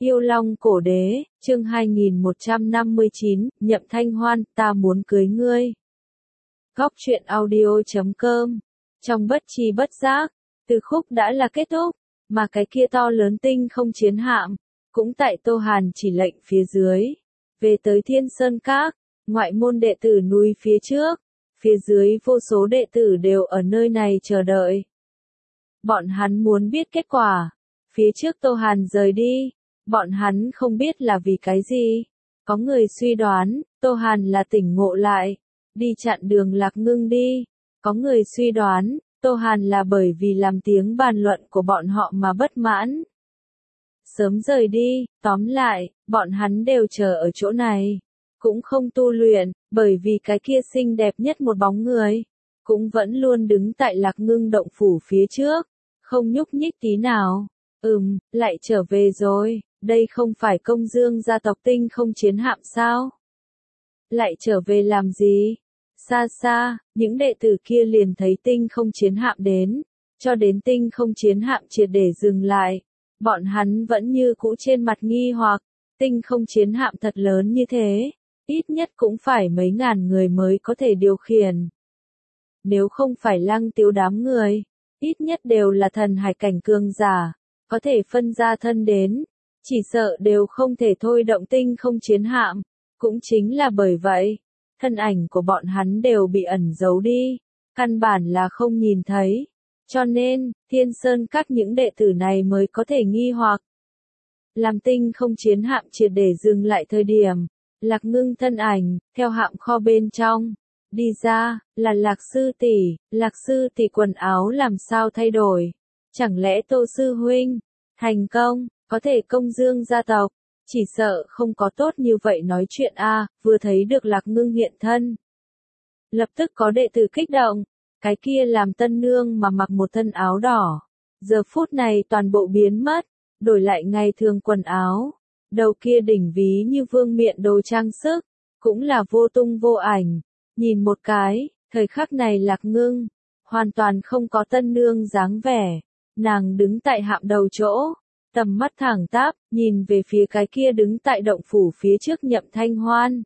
Yêu Long Cổ Đế, chương 2159, Nhậm Thanh Hoan, ta muốn cưới ngươi. Góc truyện audio.com. Trong bất tri bất giác, từ khúc đã là kết thúc, mà cái kia to lớn tinh không chiến hạm, cũng tại Tô Hàn chỉ lệnh phía dưới, về tới Thiên Sơn Các, ngoại môn đệ tử núi phía trước, phía dưới vô số đệ tử đều ở nơi này chờ đợi. Bọn hắn muốn biết kết quả, phía trước Tô Hàn rời đi. Bọn hắn không biết là vì cái gì. Có người suy đoán, Tô Hàn là tỉnh ngộ lại, đi chặn đường Lạc Ngưng đi. Có người suy đoán, Tô Hàn là bởi vì làm tiếng bàn luận của bọn họ mà bất mãn. Sớm rời đi, tóm lại, bọn hắn đều chờ ở chỗ này. Cũng không tu luyện, bởi vì cái kia xinh đẹp nhất một bóng người. Cũng vẫn luôn đứng tại Lạc Ngưng động phủ phía trước, không nhúc nhích tí nào. Lại trở về rồi. Đây không phải Công Dương gia tộc tinh không chiến hạm sao? Lại trở về làm gì? Xa xa, những đệ tử kia liền thấy tinh không chiến hạm đến, cho đến tinh không chiến hạm triệt để dừng lại. Bọn hắn vẫn như cũ trên mặt nghi hoặc, tinh không chiến hạm thật lớn như thế, ít nhất cũng phải mấy ngàn người mới có thể điều khiển. Nếu không phải Lăng Tiếu đám người, ít nhất đều là thần hải cảnh cường giả, có thể phân ra thân đến. Chỉ sợ đều không thể thôi động tinh không chiến hạm, cũng chính là bởi vậy, thân ảnh của bọn hắn đều bị ẩn giấu đi, căn bản là không nhìn thấy, cho nên, Thiên Sơn Các những đệ tử này mới có thể nghi hoặc. Làm tinh không chiến hạm triệt để dừng lại thời điểm, Lạc Ngưng thân ảnh, theo hạm kho bên trong, đi ra, là Lạc Sư tỷ quần áo làm sao thay đổi, chẳng lẽ Tô Sư Huynh, thành công. Có thể Công Dương gia tộc, chỉ sợ không có tốt như vậy nói chuyện vừa thấy được Lạc Ngưng hiện thân. Lập tức có đệ tử kích động, cái kia làm tân nương mà mặc một thân áo đỏ. Giờ phút này toàn bộ biến mất, đổi lại ngày thường quần áo. Đầu kia đỉnh ví như vương miện đồ trang sức, cũng là vô tung vô ảnh. Nhìn một cái, thời khắc này Lạc Ngưng, hoàn toàn không có tân nương dáng vẻ. Nàng đứng tại hạm đầu chỗ. Tầm mắt thẳng tắp, nhìn về phía cái kia đứng tại động phủ phía trước Nhậm Thanh Hoan.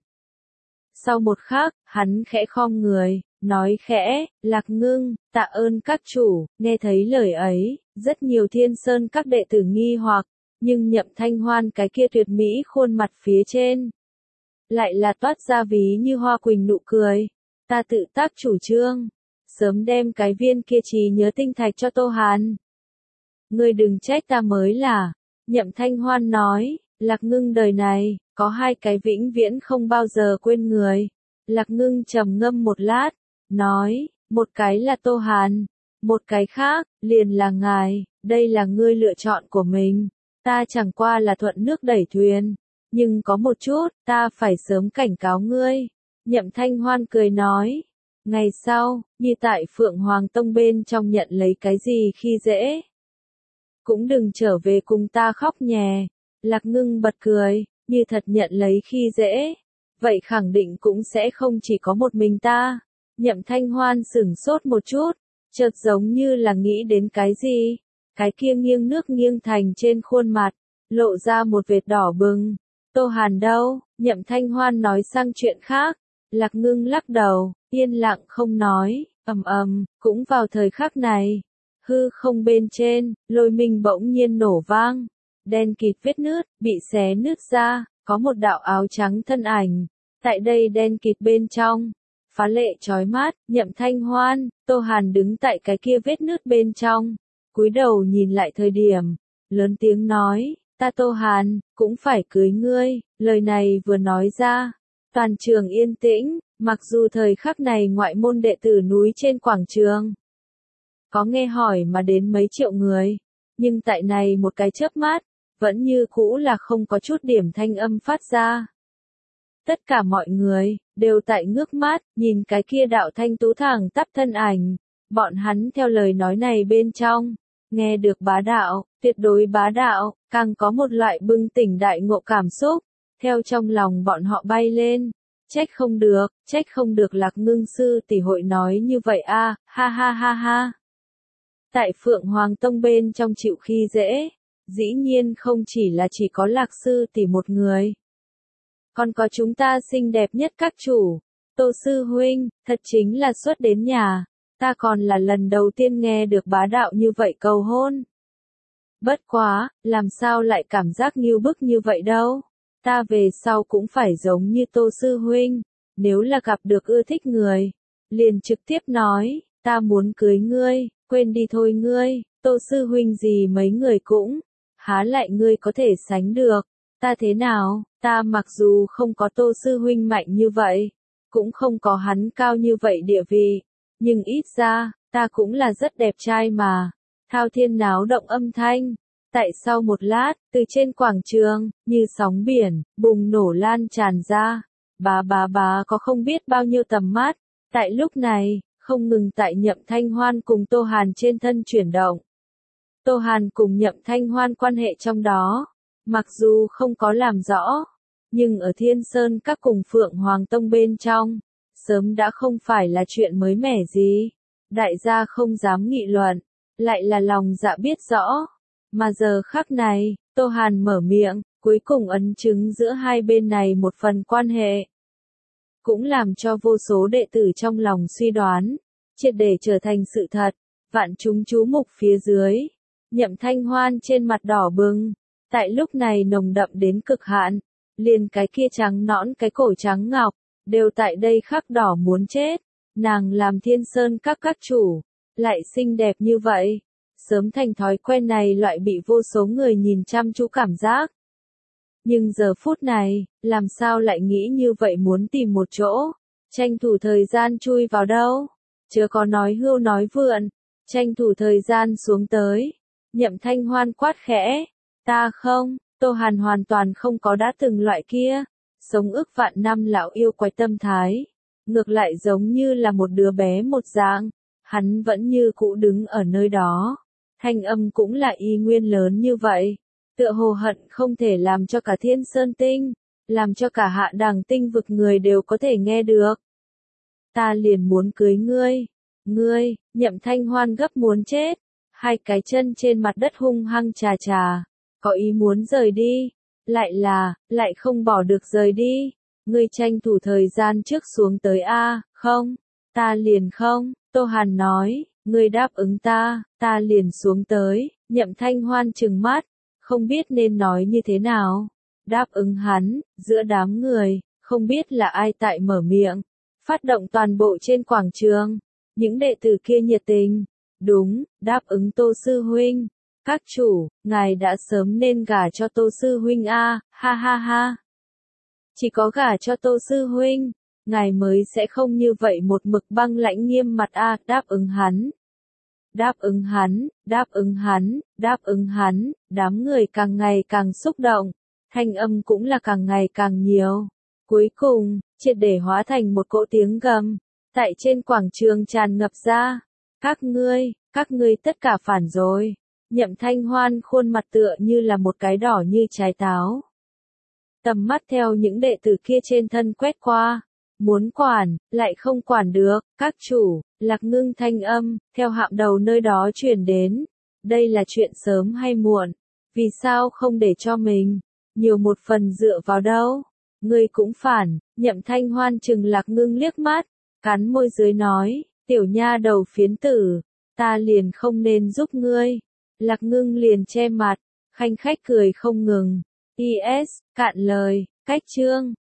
Sau một khắc, hắn khẽ khom người, nói khẽ, Lạc Ngưng, tạ ơn các chủ, nghe thấy lời ấy, rất nhiều Thiên Sơn các đệ tử nghi hoặc, nhưng Nhậm Thanh Hoan cái kia tuyệt mỹ khuôn mặt phía trên. Lại là toát ra ví như hoa quỳnh nụ cười, ta tự tác chủ trương, sớm đem cái viên kia trí nhớ tinh thạch cho Tô Hàn. Ngươi đừng trách ta mới là, Nhậm Thanh Hoan nói, Lạc Ngưng đời này, có hai cái vĩnh viễn không bao giờ quên người. Lạc Ngưng trầm ngâm một lát, nói, một cái là Tô Hàn, một cái khác, liền là ngài, đây là ngươi lựa chọn của mình, ta chẳng qua là thuận nước đẩy thuyền, nhưng có một chút, ta phải sớm cảnh cáo ngươi. Nhậm Thanh Hoan cười nói, ngày sau, như tại Phượng Hoàng Tông bên trong nhận lấy cái gì khi dễ. Cũng đừng trở về cùng ta khóc nhè. Lạc Ngưng bật cười, như thật nhận lấy khi dễ. Vậy khẳng định cũng sẽ không chỉ có một mình ta. Nhậm Thanh Hoan sửng sốt một chút, chợt giống như là nghĩ đến cái gì. Cái kia nghiêng nước nghiêng thành trên khuôn mặt, lộ ra một vệt đỏ bừng. Tô Hàn đâu? Nhậm Thanh Hoan nói sang chuyện khác. Lạc Ngưng lắc đầu, yên lặng không nói, cũng vào thời khắc này. Hư không bên trên, lôi minh bỗng nhiên nổ vang. Đen kịt vết nứt, bị xé nứt ra, có một đạo áo trắng thân ảnh. Tại đây đen kịt bên trong, phá lệ chói mắt, Nhậm Thanh Hoan, Tô Hàn đứng tại cái kia vết nứt bên trong. Cúi đầu nhìn lại thời điểm, lớn tiếng nói, ta Tô Hàn, cũng phải cưới ngươi. Lời này vừa nói ra, toàn trường yên tĩnh, mặc dù thời khắc này ngoại môn đệ tử núi trên quảng trường. Có nghe hỏi mà đến mấy triệu người, nhưng tại này một cái chớp mắt, vẫn như cũ là không có chút điểm thanh âm phát ra. Tất cả mọi người, đều tại ngước mắt, nhìn cái kia đạo thanh tú thẳng tắp thân ảnh, bọn hắn theo lời nói này bên trong, nghe được bá đạo, tuyệt đối bá đạo, càng có một loại bừng tỉnh đại ngộ cảm xúc, theo trong lòng bọn họ bay lên. Trách không được Lạc Ngưng sư tỷ hội nói như vậy ha ha ha ha. Tại Phượng Hoàng Tông bên trong chịu khi dễ, dĩ nhiên không chỉ là chỉ có Lạc sư tỷ một người. Còn có chúng ta xinh đẹp nhất các chủ. Tô sư huynh, thật chính là xuất đến nhà. Ta còn là lần đầu tiên nghe được bá đạo như vậy cầu hôn. Bất quá, làm sao lại cảm giác nghiêu bức như vậy đâu. Ta về sau cũng phải giống như Tô sư huynh. Nếu là gặp được ưa thích người, liền trực tiếp nói, ta muốn cưới ngươi, quên đi thôi ngươi, Tô sư huynh gì mấy người cũng, há lại ngươi có thể sánh được. Ta thế nào, ta mặc dù không có Tô sư huynh mạnh như vậy, cũng không có hắn cao như vậy địa vị, nhưng ít ra, ta cũng là rất đẹp trai mà. Thao thiên náo động âm thanh. Tại sau một lát, từ trên quảng trường, như sóng biển, bùng nổ lan tràn ra. Bá có không biết bao nhiêu tầm mắt. Tại lúc này, không ngừng tại Nhậm Thanh Hoan cùng Tô Hàn trên thân chuyển động. Tô Hàn cùng Nhậm Thanh Hoan quan hệ trong đó, mặc dù không có làm rõ, nhưng ở Thiên Sơn các cùng Phượng Hoàng Tông bên trong, sớm đã không phải là chuyện mới mẻ gì. Đại gia không dám nghị luận, lại là lòng dạ biết rõ. Mà giờ khắc này, Tô Hàn mở miệng, cuối cùng ấn chứng giữa hai bên này một phần quan hệ. Cũng làm cho vô số đệ tử trong lòng suy đoán, triệt để trở thành sự thật. Vạn chúng chú mục phía dưới, Nhậm Thanh Hoan trên mặt đỏ bừng, tại lúc này nồng đậm đến cực hạn, liền cái kia trắng nõn cái cổ trắng ngọc, đều tại đây khắc đỏ muốn chết. Nàng làm Thiên Sơn các chủ, lại xinh đẹp như vậy, sớm thành thói quen này loại bị vô số người nhìn chăm chú cảm giác. Nhưng giờ phút này, làm sao lại nghĩ như vậy muốn tìm một chỗ, tranh thủ thời gian chui vào đâu, chớ có nói hưu nói vượn, tranh thủ thời gian xuống tới. Nhậm Thanh Hoan quát khẽ, ta không, Tô Hàn hoàn toàn không có đã từng loại kia, sống ức vạn năm lão yêu quái tâm thái, ngược lại giống như là một đứa bé một dạng, hắn vẫn như cũ đứng ở nơi đó, thanh âm cũng là y nguyên lớn như vậy, tựa hồ hận không thể làm cho cả Thiên Sơn Tinh, làm cho cả Hạ Đằng Tinh vực người đều có thể nghe được. Ta liền muốn cưới ngươi, Nhậm Thanh Hoan gấp muốn chết, hai cái chân trên mặt đất hung hăng trà, có ý muốn rời đi, lại không bỏ được rời đi, ngươi tranh thủ thời gian trước xuống tới a, không, ta liền không, Tô Hàn nói, ngươi đáp ứng ta liền xuống tới, Nhậm Thanh Hoan trừng mắt, không biết nên nói như thế nào, đáp ứng hắn, giữa đám người, không biết là ai tại mở miệng, phát động toàn bộ trên quảng trường, những đệ tử kia nhiệt tình, đúng, đáp ứng Tô sư huynh. Các chủ, ngài đã sớm nên gả cho Tô sư huynh a, ha ha ha. Chỉ có gả cho Tô sư huynh, ngài mới sẽ không như vậy một mực băng lãnh nghiêm mặt a, đáp ứng hắn. Đáp ứng hắn, đám người càng ngày càng xúc động, thanh âm cũng là càng ngày càng nhiều. Cuối cùng, triệt để hóa thành một cỗ tiếng gầm, tại trên quảng trường tràn ngập ra. Các ngươi tất cả phản rồi. Nhậm Thanh Hoan khuôn mặt tựa như là một cái đỏ như trái táo. Tầm mắt theo những đệ tử kia trên thân quét qua. Muốn quản, lại không quản được, các chủ, Lạc Ngưng thanh âm, theo hạm đầu nơi đó truyền đến. Đây là chuyện sớm hay muộn, vì sao không để cho mình, nhiều một phần dựa vào đâu, ngươi cũng phản, Nhậm Thanh Hoan chừng Lạc Ngưng liếc mắt, cắn môi dưới nói, tiểu nha đầu phiến tử, ta liền không nên giúp ngươi. Lạc Ngưng liền che mặt, khanh khách cười không ngừng. Cạn lời, cách chương.